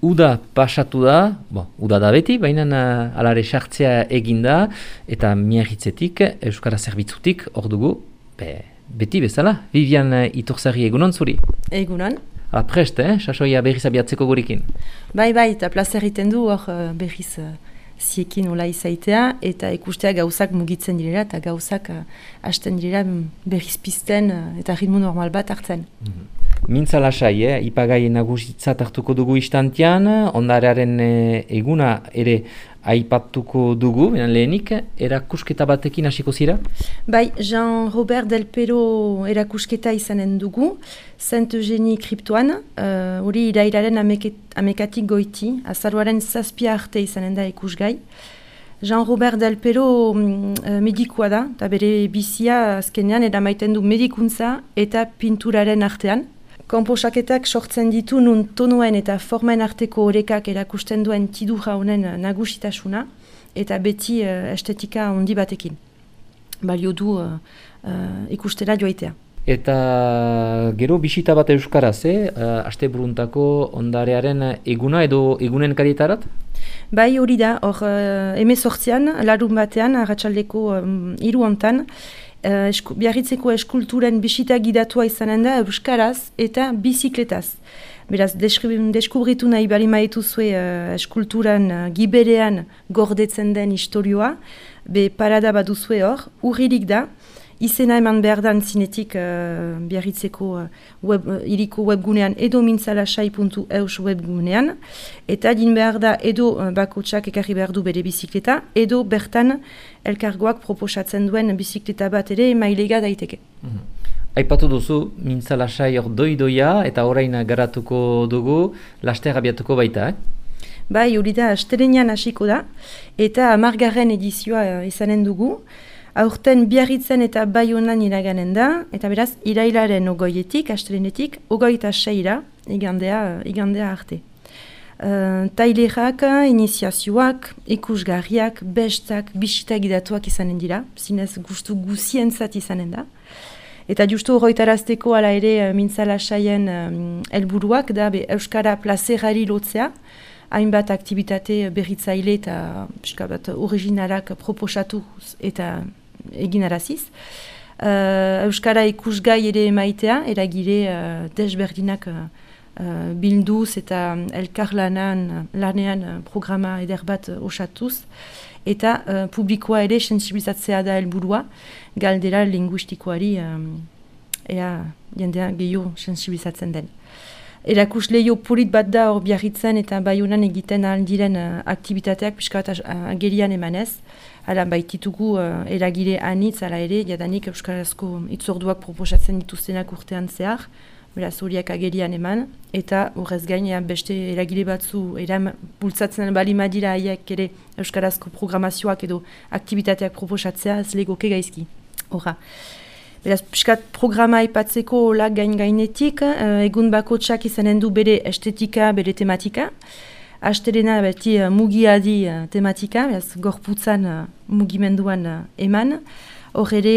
Uda pasatu da, uda da beti, baina alare sartzea eginda, eta Miarritzetik, Euskara Zerbitzutik, hor dugu, beti bezala, Vivian Iturzarri egunon zuri? Egunon. Prest, sasoia berriz abiatzeko gurekin? Bai, eta plazer egiten du hor berriz ziekin hola izaitea, eta ikustea gauzak mugitzen direla, eta gauzak hasten direla berriz pizten eta ritmo normal bat hartzen. Mintza lasai, ipagai nagusitzat hartuko dugu istantian, ondarearen eguna ere aipatuko dugu, lehenik, erakusketa batekin hasiko zira? Bai, Jean-Robert Del Pero erakusketa izanen dugu, Saint-Eugénie kriptoan, hori irailaren amekatik goiti, azaruaren 7 arte izanen da ikusgai. Jean-Robert Del Pero medikua da, eta bere bizia azkenean eramaiten du medikuntza eta pinturaren artean. Konposaketak sortzen ditu nun tonuen eta formen arteko orekak erakusten duen tidura honen nagusitasuna eta beti estetika handi batekin. Balio du ikustera joaitea. Eta gero bisita bat euskaraz, aste buruntako ondarearen eguna edo egunen karietarat? Bai, hori da, hor 18an, larun batean, arratsaldeko 3 hontan, Biarritzeko eskulturen bisita gidatua izanen da euskaraz eta bizikletaz. Beraz, deskubritu nahi bali maituzue eskulturan giberean gordetzen den historioa, parada baduzue hor, urririk da, izena eman behar dan zinetik Biarritzeko iriko webgunean edo mintzalasai.eus webgunean, eta din behar da edo bakotsak ekarri behar du bere bizikleta, edo bertan elkargoak proposatzen duen bizikleta bat ere mailega daiteke. Aipatu duzu mintzalasai hor doidoia eta orain garatuko dugu, laster abiatuko baita, Bai, hori da, astelenean hasiko da, eta 10. edizioa izanen dugu. Aurten Biarritzen eta Baionan iraganen da, eta beraz, irailaren 20etik, astelenetik, 26ra, igandea arte. Tailerak, iniziazioak, ikusgarriak, bestak, bisita gidatuak izanen dira, zinez gustu guzientzat izanen da. Eta justu horretarazteko ala ere mintzalasaien helburuak da Euskara plazerari lotzea, hainbat aktibitate berritzaile eta originalak proposatu eta eginaraziz. Euskara ikusgai ere maitea, eragile desberdinak bilduz eta elkarlanean programa eder bat osatuz, eta publikoa ere sensibilizatzea da helburua, galdera linguistikoari ea jendea gehiago sensibilizatzen den. Erakusleio polit bat da hor Biarritzen eta Baionan egiten aldiren aktivitateak pixka bat agerian emanez. Hala baititugu eragile anitz, hala ere, jadanik euskarazko itzorduak proposatzen dituztenak urtean zehar, beraz horiak agerian eman, eta horrez gain beste eragile batzu bultzatzen bali madira haiek ere euskarazko programazioak edo aktivitateak proposatzea ez legoke gaizki. Horra. Beraz, piskat programa aipatzeko lak gainetik, egun bakotsak izanen du bere estetika, bere tematika. Astelena beti mugiadi tematika, beraz, gorputzan mugimenduan eman. Hor ere,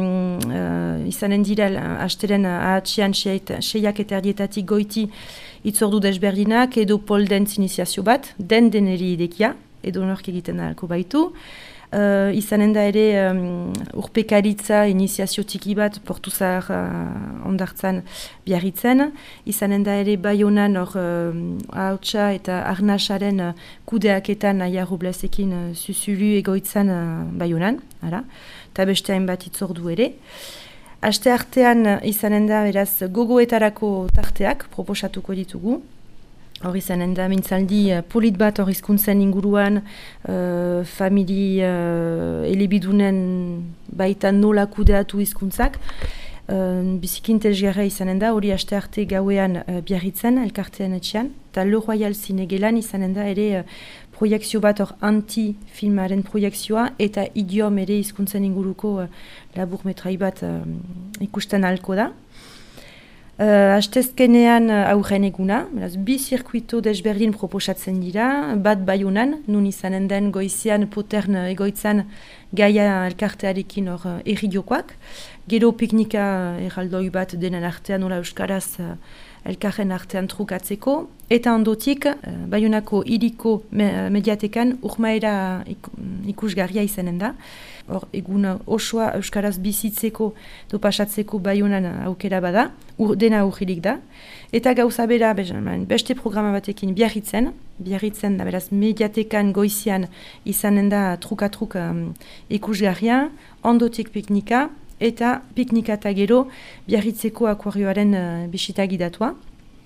izanen dira, astelen ahatxian 6 eta erdietatik goiti itzordu desberdinak, edo pole dance iniziazio bat, deneri idekia, edo nork egiten ahalko baitu. Izanen da ere urpekaritza iniziazio txiki bat portu zahar ondartzan Biarritzen. Izanen da ere Baionan hor hautsa eta arnasaren kudeaketan Naia Roblesekin zuzulu egoitzan Baionan. Eta beste hainbat itzordu ere. Aste artean izanen da beraz gogoetarako tarteak proposatuko ditugu. Hor izanen da mintzaldi polit bat hor hizkuntzen inguruan, famili elebidunen baita nola kudeatu hizkuntzak. Biziki interesgarria izanen da, hori aste arte gauean Biarritzen, elkartean etxean. Eta Le Royal Zinegelan izanen da ere proiekzio bat hor anti-filmaren proiekzioa eta idiom ere hizkuntzen inguruko laburmetrai bat ikusten ahalko da. Astezkenean aurren eguna, bi zirkuito desberdin proposatzen dira, bat Baionan, nun izanen den goizean potern egoitzan gaia elkartearekin hor erri jokoak. Gero piknika erraldoi bat denen artean nola euskaraz elkarren artean trukatzeko, eta ondotik, Baionako hiriko mediatekan urmaera ikusgarria izanen da. Hor, egun osoa euskaraz bizitzeko edo pasatzeko Baionan aukera bada, dena urrilik da. Eta gauza bera, beste programa batekin Biarritzen da beraz mediatekan goizian izanen da truka-truk ikusgarria, ondotik piknika, eta piknika eta gero Biarritzeko akuarioaren bisita gidatua.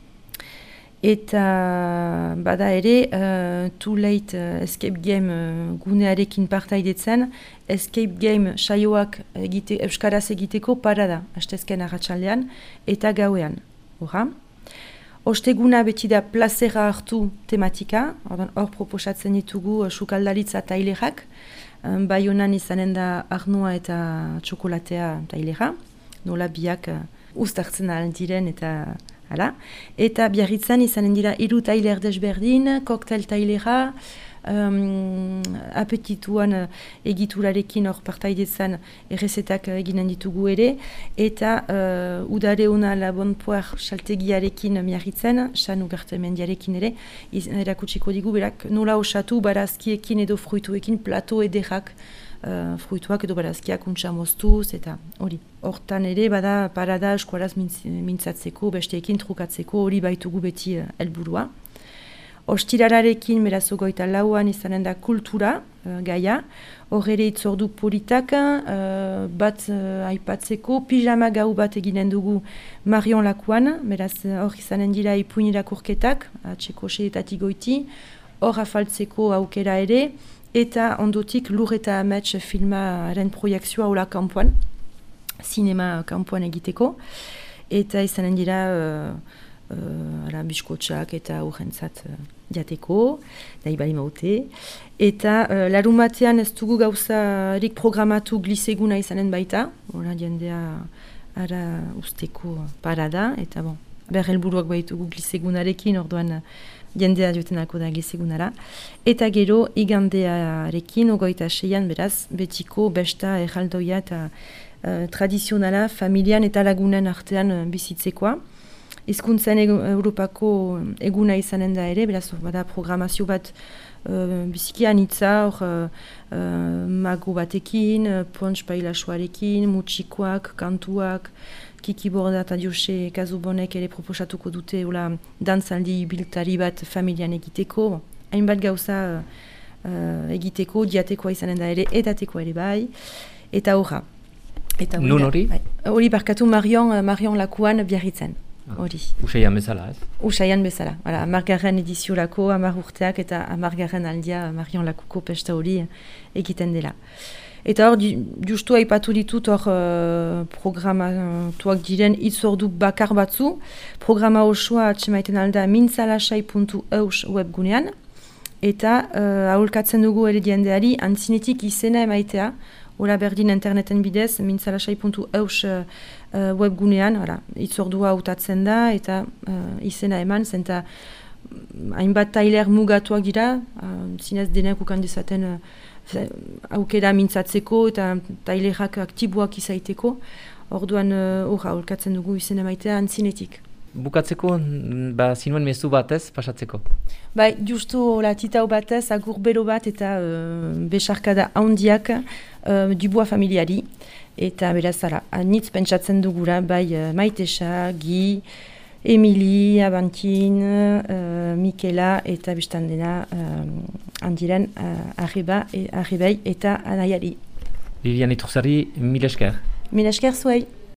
Eta bada ere, Too Late Escape Game gunearekin partaidetzen, Escape Game saioak euskaraz egiteko parada, hastezken arratsaldean eta gauean. Osteguna beti da plazera hartu tematika, hor proposatzen ditugu sukaldaritza tailerak, Baionan izanen da arnoa eta txokolatea tailera, nola biak uztartzen aldiren eta hala. Eta Biarritzen izanen dira 3 tailer desberdin, koktel tailera, apetituan egiturarekin hor partaidetzen errezetak eginen ditugu ere, eta udare ona la bon poar saltegiarekin miarritzen, San Ugarte mendiarekin ere, erakutsiko digu berak nola osatu barazkiekin edo fruituekin plato ederrak, fruituak edo barazkiak untsa moztuz, eta hori. Hortan ere bada parada eskuaraz mintzatzeko, besteekin trukatzeko, hori baitugu beti helburua. Ostirararekin beraz 24an izanen da kultura gaia, hor ere itzordu politak, bat aipatzeko, pijama gau bat eginen dugu Marion Lakuan, beraz hor izanen dira ipuin irakurketak, atxeko seetatik goiti, hor afaltzeko aukera ere, eta ondotik Lur eta Amets filmaren proiekzioa hola kanpoan, sinema kanpoan egiteko, eta izanen dira biskotxak eta urrentzat jateko, nahi bali maute. Eta larumatean ez dugu gauzarik programatu gliseguna izanen baita, jendea ara usteko parada, eta helburuak baitugu glisegunarekin, orduan jendea jotenako da glisegunara. Eta gero, igandearekin, 26an beraz, betiko besta erraldoia eta tradizionala, familian eta lagunen artean bizitzekoa. Hizkuntzen Europako eguna izanen da ere, beraz bada programazio bat bizikian itza, mago batekin, pontx pailasoarekin, mutxikoak, kantuak, Kiki Borda eta Jose Kazubonek ere proposatuko dute dantzaldi biltari bat familian egiteko. Hainbat gauza egiteko, diatekoa izanen da ere, edateko ere bai, eta horra. Nun hori? Hori barkatu Marion Lakuan Biarritzen. Usaian bezala, ez? Usaian bezala. 10. ediziorako 10 urteak eta 10. aldia Marion Lakuko pesta hori egiten dela. Eta hor, justu aipatu ditut hor programatuak diren itzordu bakar batzu. Programa osoa atxemaiten alda mintzalasai.eus webgunean. Eta aholkatzen dugu ere diendeari antzinetik izena emaitea. Hora berdin interneten bidez, mintzalasai.eus webgunean, itzordua hautatzen da, eta izena eman, zenta hainbat tailer mugatuak dira, zinez denek ukan dezaten aukera mintzatzeko eta tailerak aktiboak izaiteko, orduan aholkatzen dugu izena emaitea antzinetik. Bukatzeko, zinuen mezu batez pasatzeko? Justu titau batez, agur bero bat eta besarkada handiak Dubois familiari. Eta beraz, anitz pentsatzen dugura, Maitesa, Gi, Emili, Abantin, Mikela eta biztan dena handiren Arribai eta Anaiari. Viviane Iturzari, mil esker. Mil esker zuei.